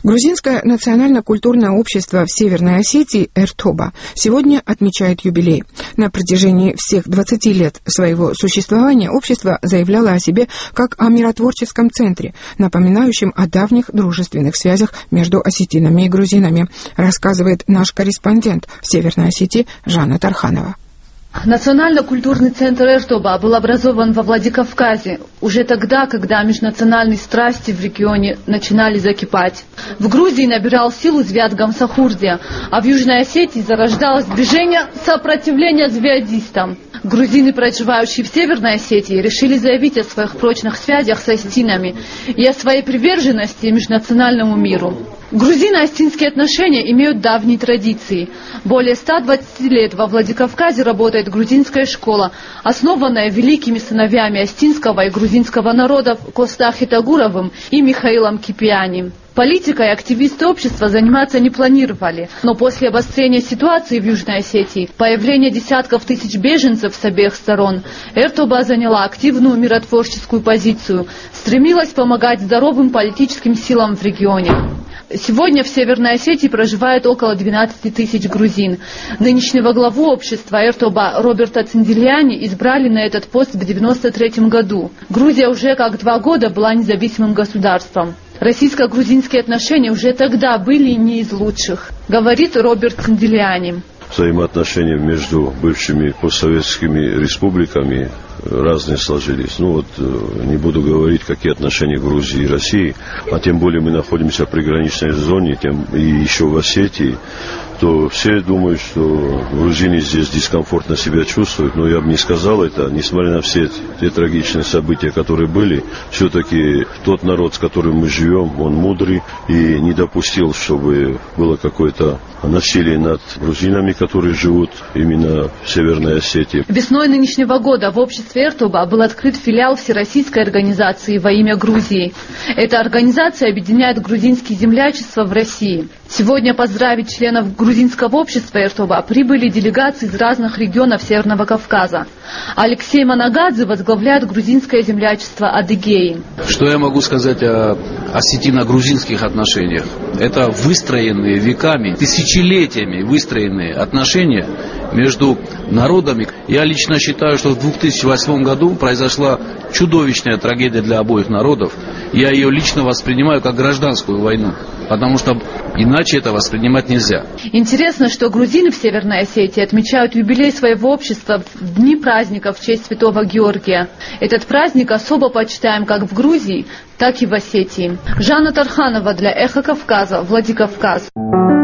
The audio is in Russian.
Грузинское национально-культурное общество в Северной Осетии «Эртоба» сегодня отмечает юбилей. На протяжении всех 20 лет своего существования общество заявляло о себе как о миротворческом центре, напоминающем о давних дружественных связях между осетинами и грузинами, рассказывает наш корреспондент в Северной Осетии Жанна Тарханова. Национально-культурный центр Эртоба был образован во Владикавказе уже тогда, когда межнациональные страсти в регионе начинали закипать. В Грузии набирал силу Звят Гамсахурдия, а в Южной Осетии зарождалось движение сопротивления звядистам. Грузины, проживающие в Северной Осетии, решили заявить о своих прочных связях с осетинами и о своей приверженности межнациональному миру. Грузино-осетинские отношения имеют давние традиции. Более 120 лет во Владикавказе работает грузинская школа, основанная великими сыновьями осетинского и грузинского народов Костахи Тагуровым и Михаилом Кипиани. Политикой активисты общества заниматься не планировали, но после обострения ситуации в Южной Осетии, появления десятков тысяч беженцев с обеих сторон, Эртоба заняла активную миротворческую позицию, стремилась помогать здоровым политическим силам в регионе. Сегодня в Северной Осетии проживает около 12 тысяч грузин. Нынешнего главу общества Эртоба Роберта Цинделяни избрали на этот пост в 1993 году. Грузия уже как 2 года была независимым государством. Российско-грузинские отношения уже тогда были не из лучших, говорит Роберт Цинделяни. Взаимоотношения между бывшими постсоветскими республиками разные сложились. Не буду говорить, какие отношения Грузии и России, а тем более мы находимся в приграничной зоне, и еще в Осетии, то все думают, что грузины здесь дискомфортно себя чувствуют, но я бы не сказал это, несмотря на все те трагичные события, которые были, все-таки тот народ, с которым мы живем, он мудрый и не допустил, чтобы было какое-то насилие над грузинами, которые живут именно в Северной Осетии. Весной нынешнего года в обществе Эртоба был открыт филиал Всероссийской организации во имя Грузии. Эта организация объединяет грузинские землячества в России. Сегодня поздравить членов грузинского общества Эртоба прибыли делегации из разных регионов Северного Кавказа. Алексей Манагадзе возглавляет грузинское землячество Адыгеи. Что я могу сказать о осетино-грузинских отношениях? Это выстроенные веками, тысячелетиями выстроенные отношения между народами. Я лично считаю, что в 2008 году произошла чудовищная трагедия для обоих народов. Я ее лично воспринимаю как гражданскую войну, потому что иначе это воспринимать нельзя. Интересно, что грузины в Северной Осетии отмечают юбилей своего общества в дни праздника в честь Святого Георгия. Этот праздник особо почитаем как в Грузии, так и в Осетии. Жанна Тарханова для Эхо Кавказа, Владикавказ.